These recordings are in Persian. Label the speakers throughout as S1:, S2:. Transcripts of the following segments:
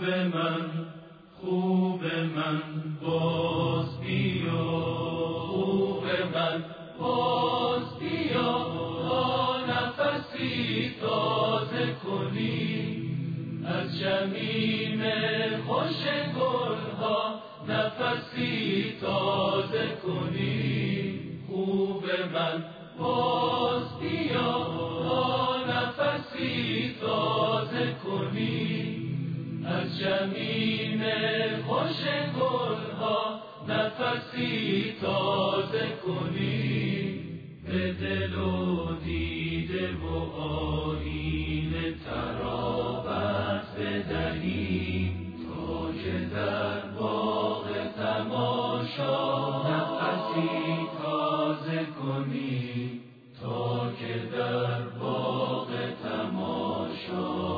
S1: خوب من باز بیا، خوب من باز بیا، تا نفسی تازه کنی از شمیم خوش گلها، نفسی تازه کنی. خوب من باز بیا، تا نفسی تازه کنی از شمیم خوش گلها، نفسی تازه کنی. به دل و دیده و آیینه ترابت بدهی، تا که در باغ تماشا نفسی تازه کنی، تا که در باغ تماشا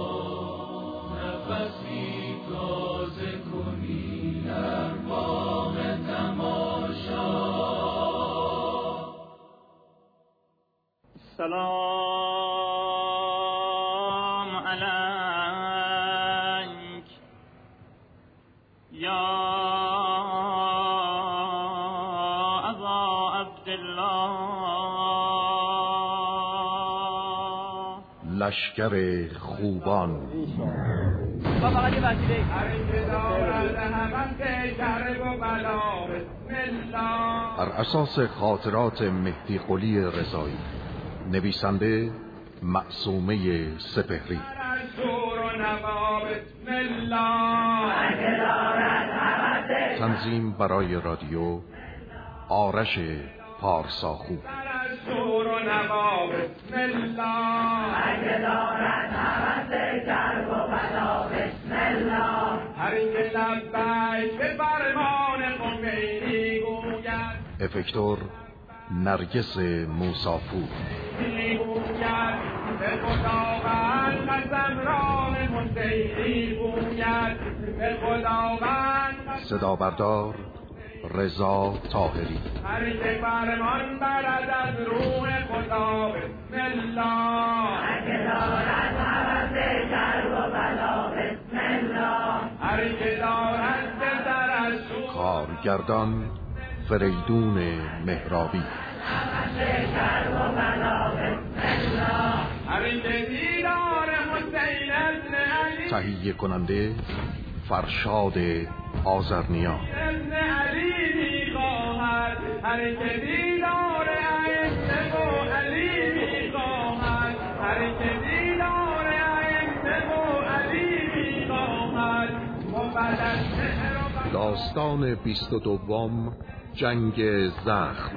S1: نفسی تازه کنی، در باغ تماشا.
S2: سلام علیک یا ابا عبدالله.
S3: لشکر خوبان بر اساس خاطرات مهدی قلی رضایی، نویسنده معصومه سپهری، تنظیم برای رادیو آرش پارساخو. افکتور نرگس موسافور. صدا بردار رضا طاهری.
S4: هر که فرمان برد از روح خدا، بسم الله. هر که دارد هوس شر و بلا، بسم الله. هر که دارد بسر از سو.
S3: کارگردان فریدون مهرابی.
S4: هوس شر و بلا، بسم الله. هر که دیدار حسین ابن علی.
S3: تهیه کننده فرشاد آذرنیا.
S4: ابن علی می‌خواهد، هر که دیدار ائمه و علی می‌خواهد، هر که دیدار ائمه و علی می‌خواهد.
S3: داستان 22 جنگ زخم.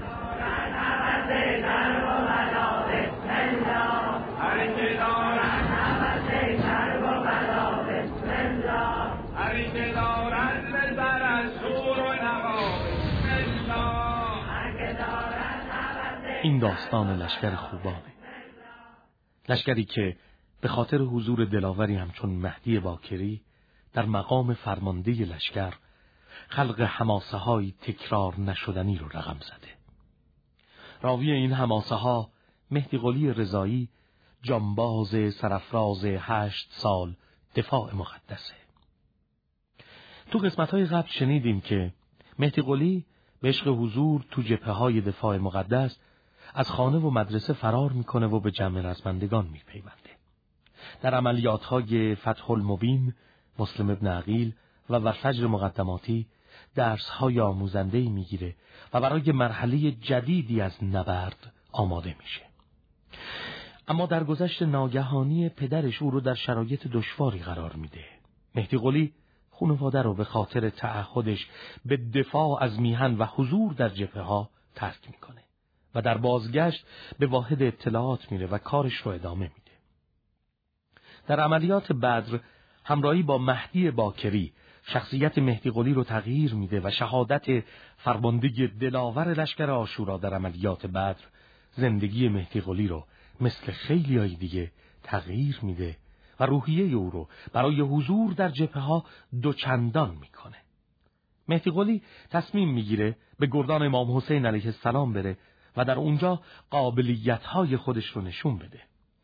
S5: این داستان لشکر خوبانه، لشکری که به خاطر حضور دلاوری همچون مهدی باکری در مقام فرمانده لشکر خلق حماسه های تکرار نشدنی رو رقم زده. راوی این حماسه ها مهدی قلی رضایی، جانباز سرافراز 8 سال دفاع مقدسه. تو قسمت‌های قبل شنیدیم که مهدی قلی به عشق حضور تو جبهه‌های دفاع مقدس از خانه و مدرسه فرار میکنه و به جمع رزمندگان میپیونده. در عملیات‌های فتح المبین، مسلم ابن عقیل و فجر مقدماتی درس‌های آموزنده‌ای میگیره و برای مرحله جدیدی از نبرد آماده میشه. اما در گذشت ناگهانی پدرش او رو در شرایط دشواری قرار میده. مهدی قلی خانواده رو به خاطر تعهدش به دفاع از میهن و حضور در جبهه‌ها ترک میکنه و در بازگشت به واحد اطلاعات میره و کارش رو ادامه میده. در عملیات بدر همراهی با مهدی باکری شخصیت مهدی قلی رو تغییر میده و شهادت فرمانده دلاور لشکر عاشورا در عملیات بدر زندگی مهدی قلی رو مثل خیلیای دیگه تغییر میده و روحیه او رو برای حضور در جبهه‌ها دوچندان میکنه. مهدی قلی تصمیم میگیره به گردان امام حسین علیه السلام بره و در اونجا قابلیت‌های خودش رو نشون بده.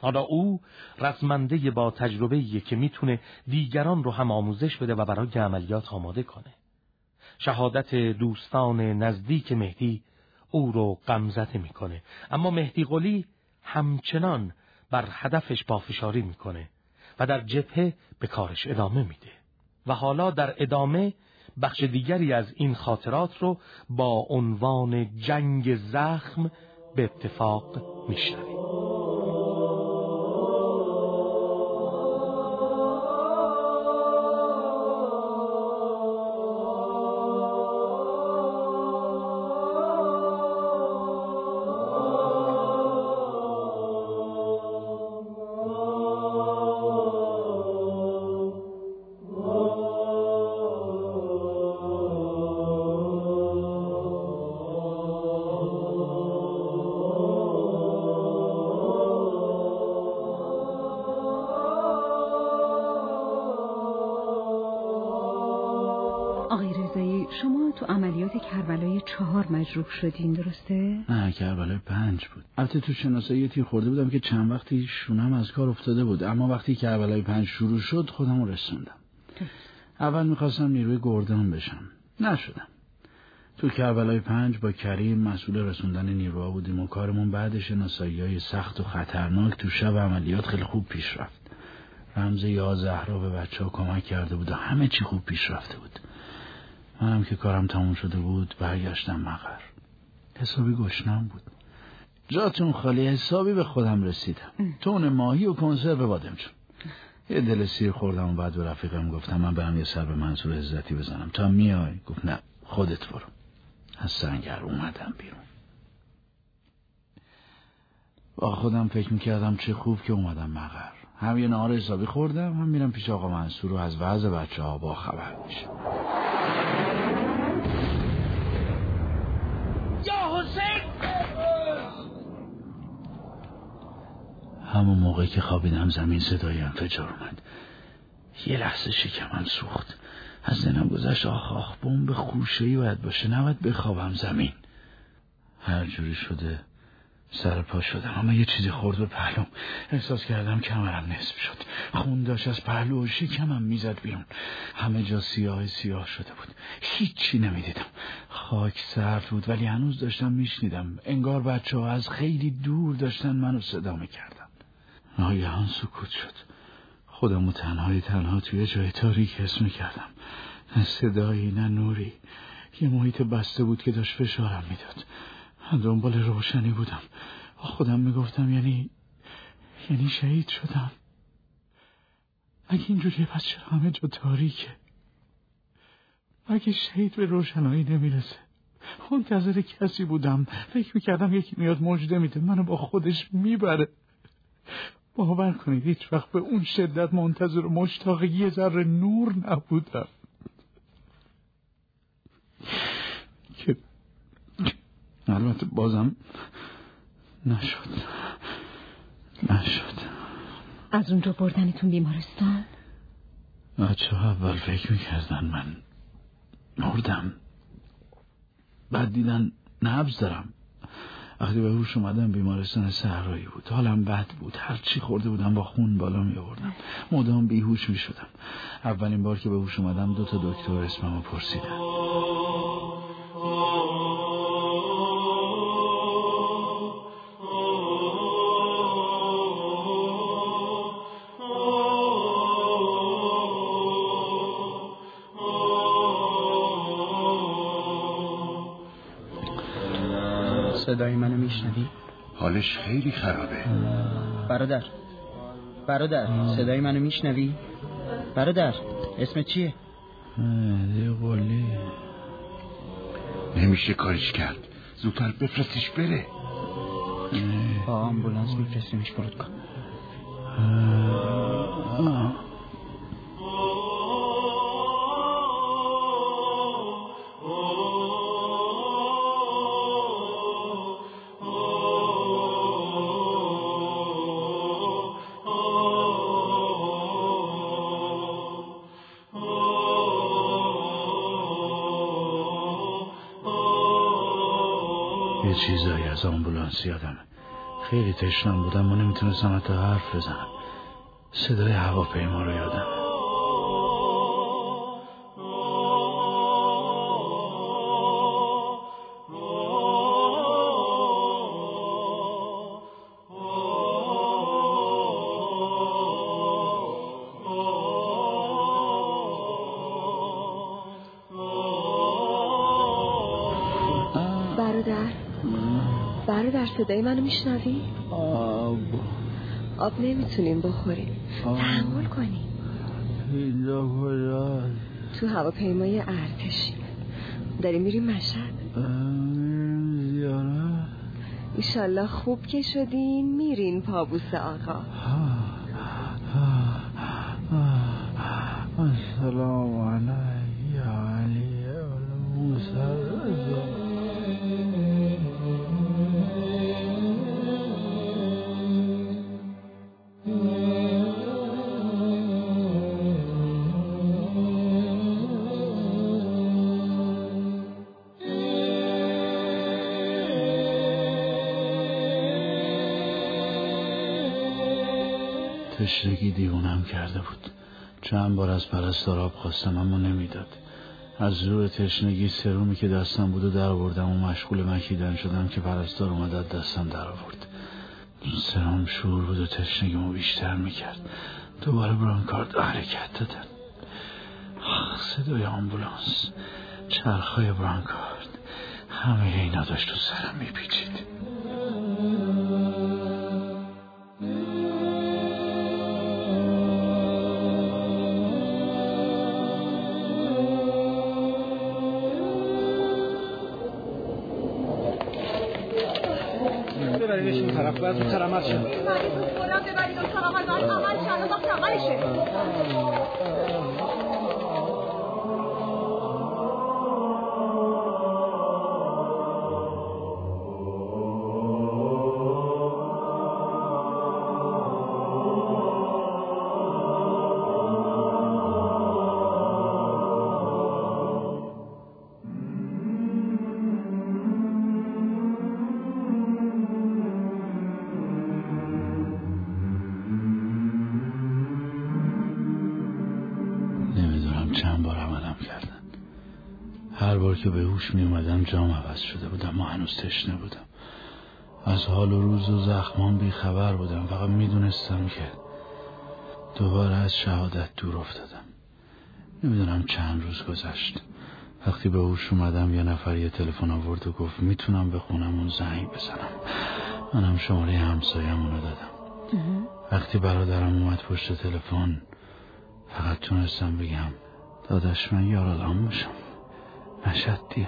S5: حالا او رزمنده با تجربه‌ایه که میتونه دیگران رو هم آموزش بده و برای عملیات آماده کنه. شهادت دوستان نزدیک مهدی او رو غمزده میکنه، اما مهدی قلی همچنان بر هدفش پافشاری میکنه و در جبهه به کارش ادامه میده. و حالا در ادامه بخش دیگری از این خاطرات رو با عنوان جنگ زخم به اتفاق میشنویم.
S6: شما تو عملیات کربلای 4 مجروح شدین، درسته؟
S7: نه، کربلای 5 بود. البته تو شناسایی تیر خورده بودم که چند وقتی شونم از کار افتاده بود، اما وقتی کربلای 5 شروع شد خودم رسوندم. اول میخواستم نیروی گردان بشم، نشدم. تو کربلای 5 با کریم مسئول رسوندن نیروها بودیم و کارمون بعد شناسایی‌های سخت و خطرناک تو شب عملیات خیلی خوب پیش رفت. رمز یا زهرا به بچه‌ها کمک کرده بود و همه چی خوب پیش رفته بود. منم که کارم تموم شده بود برگشتم مقر. حسابی گشنم بود. جاتون خالی، حسابی به خودم رسیدم. تون ماهی و کنسرو بادمجون. یه دل سیر خوردم و بعد به رفیقم گفتم من برم یه سر به منصور عزتی بزنم. تا میای؟ گفت نه خودت برو. از سنگر اومدم بیرون. با خودم فکر میکردم چه خوب که اومدم مقر. هم یه نهار حسابی خوردم، هم میرم پیش آقا منصور و از وضع بچه‌ها با خبر میشم.
S1: یا حسین!
S7: همون موقع که خوابیدم زمین صدای انفجار اومد. یه لحظه شکمم سوخت. از ذهنم گذشت آخ بمب خوشه‌ای باید باشه، نباید بخوابم زمین. هر جوری شده سر پا شدم، اما یه چیزی خورد به پهلوم. احساس کردم کمرم نصف شد. خون داشت از پهلو و شکمم میزد بیرون. همه جا سیاه شده بود. هیچی نمیدیدم. خاک سرد بود ولی هنوز داشتم میشنیدم. انگار بچه‌ها از خیلی دور داشتن منو صدا میکردن. ناگهان سکوت شد. خودمو تنها توی جای تاریک حس میکردم. نه صدایی نه نوری. یه محیط بسته بود که داشت فشارم میداد. دنبال روشنی بودم. خودم میگفتم یعنی شهید شدم. اگه اینجوریه پس چرا همه جا تاریکه؟ اگه شهید به روشنایی نمیرسه؟ منتظر کسی بودم. فکر میکردم یکی میاد مژده میده، منو با خودش میبره. باور کنید هیچ وقت به اون شدت منتظر و مشتاق یه ذره نور نبودم که البته بازم نشد.
S6: از اونجا بردنتون بیمارستان؟
S7: بچه‌ها اول فکر میکردن من مردم، بعد دیدن نبض دارم. وقتی به هوش اومدم بیمارستان صحرایی بود. حالم بد بود. هر چی خورده بودم با خون بالا می آوردم. مدام بیهوش می شدم. اولین بار که به هوش اومدم 2 دکتر اسممو پرسیدن.
S8: صدای منو میشنوی؟
S3: حالش خیلی خرابه.
S8: برادر صدای منو میشنوی؟ برادر اسمت چیه؟
S7: مهدی قلی.
S3: نمیشه کاریش کرد. زودتر بفرستیش بره.
S8: با آمبولانس میفرستیمش فرودگاه.
S7: یه چیزایی از آمبولانس یادمه. خیلی تشنم بودم و نمیتونستم حتی حرف بزنم. صدای هواپیما رو یادم.
S9: برادر صدای منو میشنوی؟ آب نمیتونیم بخوریم. تحمل کنیم.
S7: اینجا کجاست؟
S9: تو هواپیمای ارتشی داریم میریم مشهد.
S7: میریم زیارت.
S9: ایشالله خوب که شدین میرین پابوس آقا.
S7: السلام علیک یا علی موسی. تشنگی دیوونم کرده بود. چند بار از پرستار آب خواستم اما نمیداد. از زور تشنگی سرومی که دستم بود و در آوردم و مشغول مکیدن شدم که پرستار اومد از دستم در آورد. سرم شور بود و تشنگیمو بیشتر میکرد. دوباره برانکارد حرکت دادن. صدای آمبولانس، چرخهای برانکارد، همه اینا داشت تو سرم میپیچید.
S8: ببرینش این طرف باید رو ترمت شد.
S9: مریض خورم ببرین و ترمت باید عمل شد و وقت عملشه.
S7: هر بار که به هوش می اومدم جام عوض شده بودم، ما هنوز تشنه بودم. از حال و روز و زخمان بی خبر بودم. فقط می دونستم که دوباره از شهادت دور افتادم. نمیدونم چند روز گذشت. وقتی به هوش اومدم یه نفر یه تلفن آورد و گفت میتونم به خونمون زنگ بزنم. منم شماره همسایه‌مون رو دادم. وقتی برادرم اومد پشت تلفن فقط تونستم بگم داداش من یارالام میشم، مشهدیم.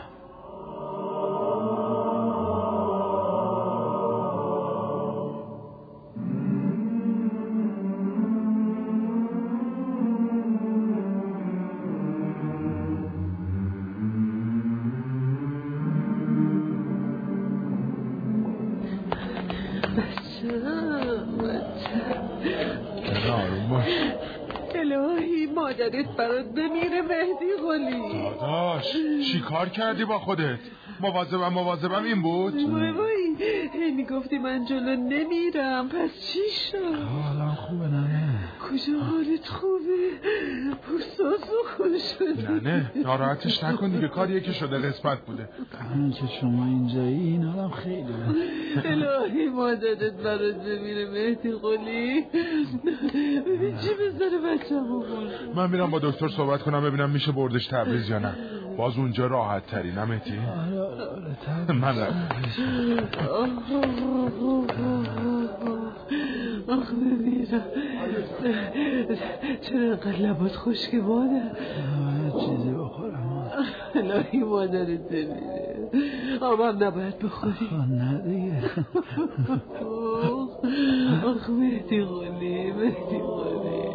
S9: الهی مادرت برات بمیره مهدی قلی.
S10: داداش چی کار کردی با خودت؟ مواظبم این بود؟
S9: وای میگفتی من جلو نمیرم، پس چی شد؟
S7: حالا خوبه نه؟
S9: کجا حالت خوبه؟ پوستاسو خوش شده.
S10: نه ناراحتش نکن دیگه، کاریه که شده قسمت بوده.
S7: همین که شما اینجایی این حالم خیلی
S9: الهی مادرت برات بمیره مهدی قلی. ببین چی بذاره بچه‌مو برد.
S10: من میرم با دکتر صحبت کنم ببینم میشه بردش تبریز یا نه. باز اونجا راحت تری نه مهدی؟ من رفتم.
S9: آخ بمیرم. چرا اینقدر لبات خشک مادر؟
S7: چیزی بخورم.
S9: الهی مادرت بمیره. آبم نباید بخوری.
S7: نه دیگه.
S9: آخ مهدی قلی، مهدی قلی.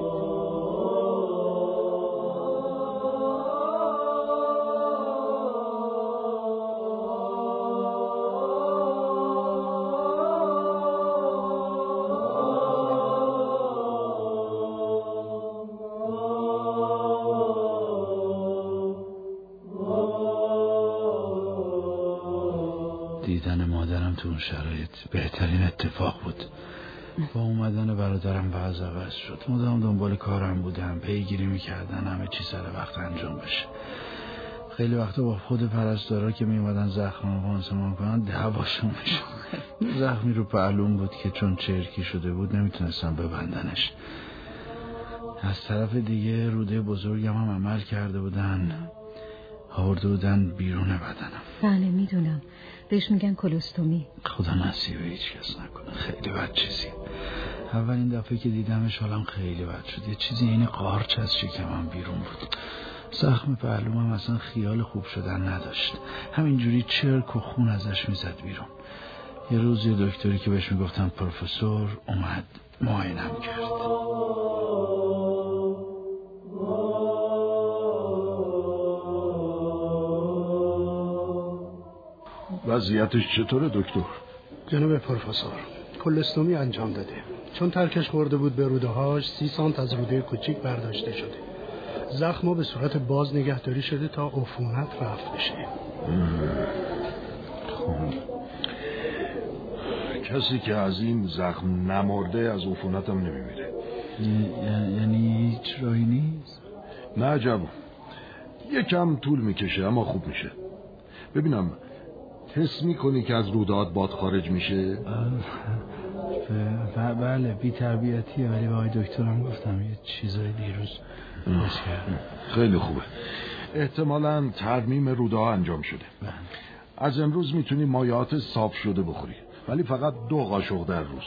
S7: دیدن مادرم تو اون شرایط بهترین اتفاق بود. با اومدن برادرم وضع عوض شد. مدام دنبال کارم بودم، پیگیری میکردن همه چی سر وقت انجام بشه. خیلی وقتا با خود پرستارا که میومدن زخمم پانسمان کنن دعواشون میشد. زخمی رو پهلوم بود که چون چرکی شده بود نمیتونستم ببندنش. از طرف دیگه روده بزرگم هم عمل کرده بودن، آورده بودن بیرون بدنم.
S6: بله میدونم، بهش میگن کلوستومی.
S7: خدا نصیب هیچ کس نکنه، خیلی بد چیزیه. اولین دفعه که دیدمش حالم خیلی بد شد. یه چیزی یعنی قارچ از شکمم بیرون بود. زخم پهلومم اصلا خیال خوب شدن نداشت، همینجوری چرک و خون ازش میزد بیرون. یه روز یه دکتری که بهش میگفتن پروفسور اومد معاینم کرد.
S3: وضعیتش چطوره دکتر؟
S11: جناب پروفسور، کلوستومی انجام داده. چون ترکش خورده بود به روده‌هاش 30 سانت از روده کوچیک برداشته شده. زخم به صورت باز نگهداری شده تا عفونت رفع بشه.
S3: خب کسی که از این زخم نمرده از عفونت هم نمیمیره.
S7: یعنی هیچ راهی نیست؟
S3: نه جواب، یکم طول میکشه اما خوب میشه. ببینم حس میکنی که از رودهات باد خارج میشه؟
S7: بله بی تربیتیه، ولی به آقای دکترم گفتم یه چیزای دیروز بس کردم.
S3: خیلی خوبه، احتمالاً ترمیم روده‌ها انجام شده. از امروز میتونی مایعات صاف شده بخوری، ولی فقط 2 قاشق در روز.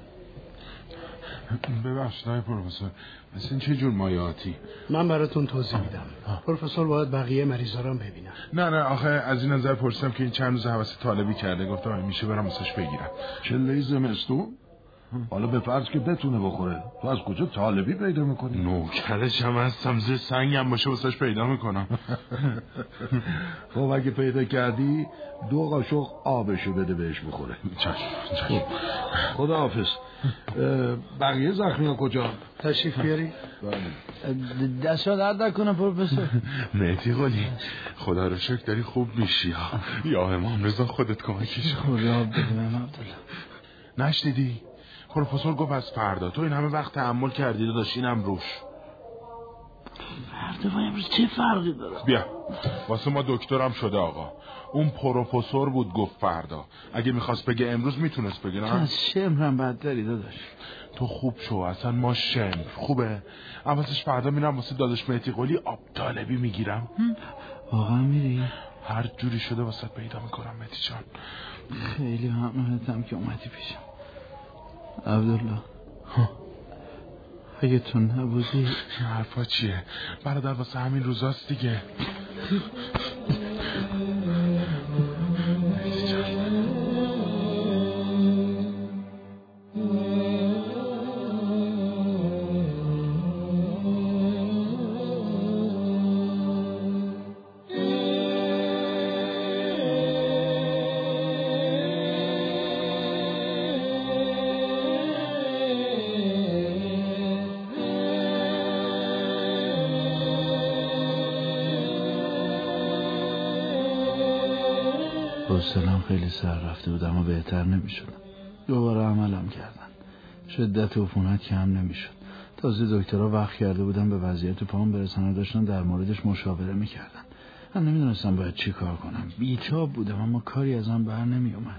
S10: ببخشید آقای پروفسور، مثل این چه جور مایعاتی؟
S11: من براتون توضیح میدم. پروفسور باید بقیه مریضا رو ببینن.
S10: نه آخه از این نظر پرسیدم که این چند روز حواس طالبی کرده، گفتم میشه برم واسش بگیرم.
S3: چله زمستون؟ حالا به فرض که بتونه بخوره، تو از کجا طالبی پیدا میکنی؟
S10: نوکرش هم هستم، زیر سنگم باشه واسش پیدا میکنم.
S3: خب اگه پیدا کردی 2 قاشق آبشو بده بهش بخوره.
S10: چشم.
S3: خدا حافظ. بقیه زخمی ها کجا؟
S11: تشریف بیاری؟
S7: دستشو درد نکنه پروفسور.
S10: مهدی قلی خدا رو شکر داری خوب میشی ها. یا امام رضا خودت کمکیش کن.
S7: خدا بدونم عبدالله.
S10: نشنیدی؟ پروفسور گفت از فردا تو این همه وقت تحمل کردی و داشت اینم روش.
S7: فردا و امروز چه فرقی داره؟
S10: بیا واسه ما دکترم شده آقا. اون پروفسور بود گفت فردا. اگه میخواست بگه امروز میتونست بگه نه؟
S7: تو از شمرم بدتری داداش.
S10: تو خوب شو، اصلا ما شمر خوبه. اولش فردا میرم واسه داداش مهدی قلی آب طالبی میگیرم.
S7: واقعا میری؟
S10: هر جوری شده واسه پیدا میکنم مهدی جان.
S7: خیلی ممنونتم که اومدی پیشم عبدالله. اگه تو نبودی.
S10: این حرفا چیه؟ برادر واسه همین روزاست دیگه.
S7: حوصله‌ام خیلی سر رفته بود اما بهتر نمی‌شد. دوباره عملم کردن. شدت عفونت کم نمی‌شد. تازه دکترها وقت کرده بودن به وضعیت پام برسن و داشتن در موردش مشاوره می‌کردن. من نمی‌دونستم باید چی کار کنم. بی‌تاب بودم اما کاری ازم بر نمی‌اومد.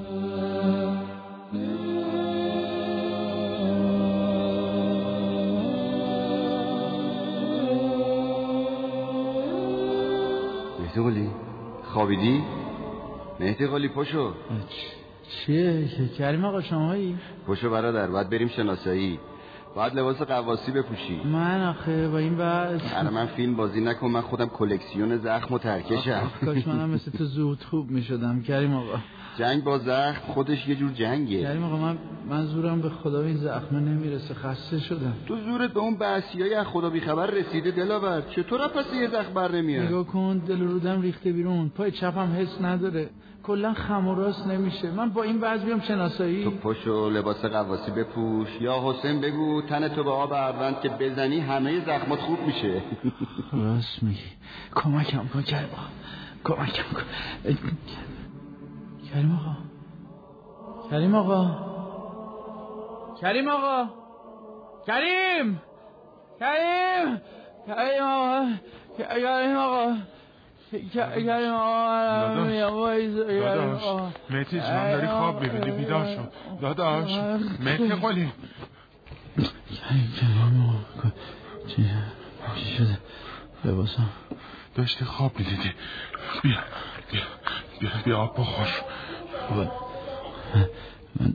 S12: مهدی قلی خوابیدی؟ مهدی قلی پشو.
S7: چیه؟ کریم آقا شمایی؟
S12: پشو برادر، باید بریم شناسایی. باید لباس قواسی بپوشی.
S7: من آخه با این بس
S12: من فیلم بازی نکن، من خودم کلکسیون زخم و ترکشم.
S7: کاش منم مثل تو زود خوب میشدم کریم آقا.
S12: جنگ با زخم خودش یه جور جنگه.
S7: کریم آقا من زورم به خدا این زخم نمیرسه، خسته شدم.
S12: تو زورت به اون بحثیای از خدا بیخبر رسیده دلاور. چطور پس یه زخم بر نمیاد؟
S7: نگاه کن دل و رودم ریخته بیرون، پای چپم حس نداره، کلا خم و راست نمیشه. من با این وضع بیام شناسایی؟
S12: تو پشو لباس قواسی بپوش یا حسین بگو تن تو به آب اروند که بزنی همه زخمات خوب میشه.
S7: راست میگی، کمکم کن کریم آقا، کمکم کن. کریم آقا، کریم آقا، کریم آقا، کریم، کریم، کریم آقا، کریم آقا، کریم آقا.
S10: داداش مهدی جان داری خواب میبینی، بیدار شو داداش. مهدی قلی
S7: کریم آقا، چی شده؟ لباسم
S10: داشتی خواب میدیدی. بیا آب بخور.
S7: من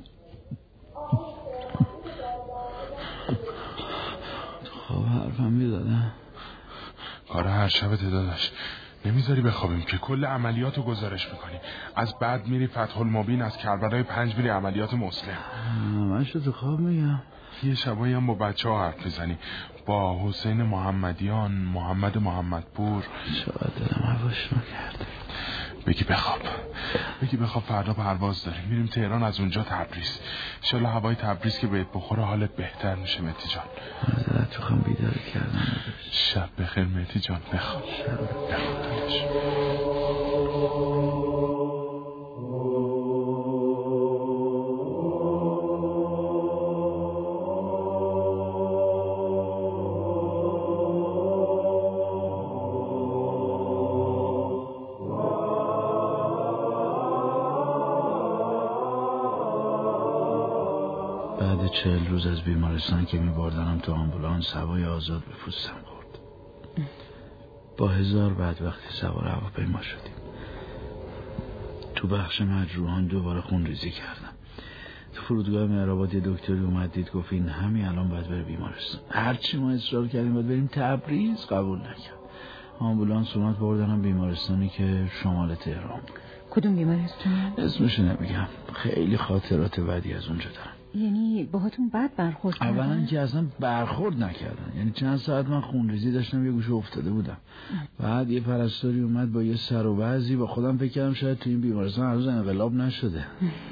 S7: خواب حرفم میدادم.
S10: آره هر شبت داداش نمیذاری بخوابیم که کل عملیاتو گزارش میکنی. از بعد میری فتح المبین، از کربلای 5 میری عملیات مسلم.
S7: من شو تو خواب میگم.
S10: یه شبایی هم با بچه ها حرف میزنی، با حسین محمدیان، محمد محمدپور.
S7: چقدر دلم هواش نکرده.
S10: بگی بخواب فردا پرواز داریم میریم تهران، از اونجا تبریز. انشالله هوای تبریز که بهت بخوره حالت بهتر میشه مهدی جان.
S7: معذرت میخوام بیدار کردم.
S10: شب بخیر مهدی جان، بخواب.
S7: بعد 40 روز از بیمارستان که میبردنم تو آمبولانس، هوای آزاد به پوستم خورد. با 1000 بعد وقتی سوار هواپیما شدیم، تو بخش مجروحان دوباره خون ریزی کردم. تو فرودگاه مهرآباد یه دکتری اومد دید، گفت این همین الان باید بره بیمارستان. هرچی ما اصرار کردیم باید بریم تبریز، قبول نکرد. آمبولانس اومد بردنم بیمارستانی که شمال تهران بود.
S6: کدوم بیمارستان؟
S7: اسمشو نمیگم، خیلی خاطرات بدی از اونجا دارم.
S6: یعنی باهاتون بد برخورد کردن؟
S7: اولا که اصلا برخورد نکردن، یعنی چند ساعت من خونریزی داشتم یه گوشه افتاده بودم. بعد یه پرستاری اومد با یه سر و وضعی، با خودم فکر کردم شاید تو این بیمارستان هنوز انقلاب نشده.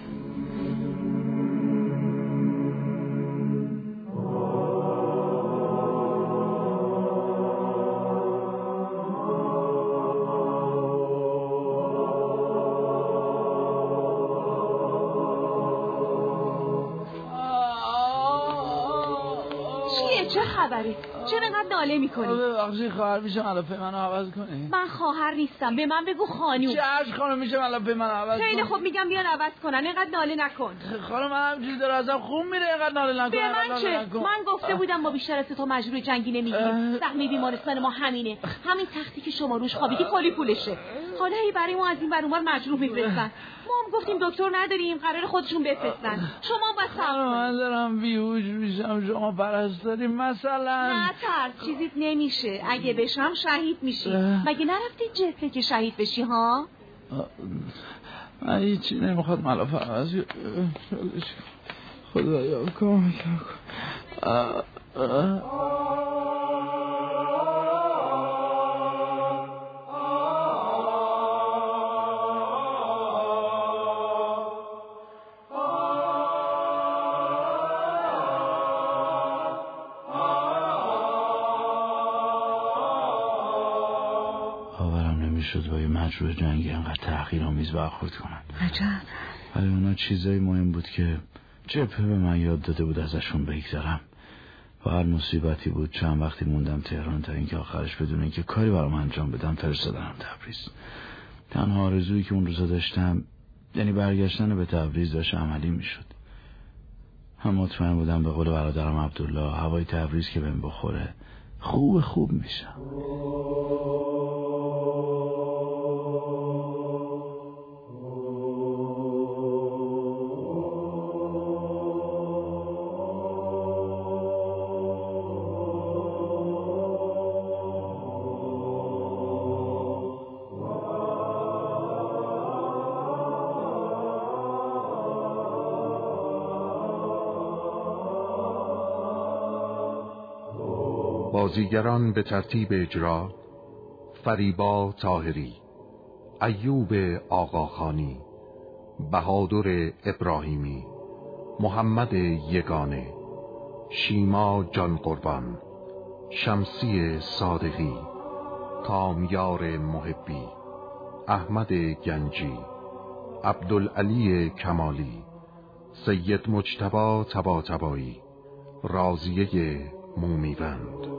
S13: چه خبره؟ چرا اینقدر ناله میکنی؟
S7: ببخشید خواهر میشه ملافه منو عوض کنی؟
S13: من خواهر نیستم، به من بگو خانوم.
S7: چشم خانم، میشه ملافه منو عوض کنی؟
S13: خیلی خوب میگم بیان عوض کنن، اینقدر ناله نکن.
S7: خانم من همینجوری داره ازم خون میره، اینقدر ناله نکن.
S13: به من چه؟ من گفته بودم با بیشتر از تو مجروح جنگی نمیگیریم. سهم بیمارستان ما همینه، همین تختی که شما روش خوابیدی کلی پولشه. حالا هی برای ما از این ور اونور مجروح میفرستن. ما هم گفتیم دکتر نداریم، قرار خودشون بفرستن. شما بس
S7: من دارم بیهوش میشم، شما پرستاری مثلا.
S13: نه ترس، چیزیت نمیشه. اگه بشم شهید میشی. مگه نرفتی جسه که شهید بشی ها؟
S7: من هیچی نمیخواد ملافه عوض. خدایا کمک کن. شد با یه مجروح جنگی انقدر تحقیرآمیز برخورد کنن.
S6: عجب.
S7: ولی اونا چیزایی مهم بود که جبهه به من یاد داده بود ازشون بگذرم. و هر مصیبتی بود چند وقتی موندم تهران تا اینکه آخرش بدون اینکه کاری برام انجام بدم فرستادنم تبریز. تنها آرزویی که اون روزا داشتم، یعنی برگشتن به تبریز، داشت عملی میشد. هم مطمئن بودم به قول برادرم عبدالله هوای تبریز که بهم بخوره خوب میشم.
S3: بازیگران به ترتیب اجرا: فریبا طاهری، ایوب آقاخانی، بهادر ابراهیمی، محمد یگانه، شیما جان قربان، شمسی صادقی، کامیار محبی، احمد گنجی، عبدالعلی کمالی، سید مجتبی طباطبایی، راضیه مومیوند.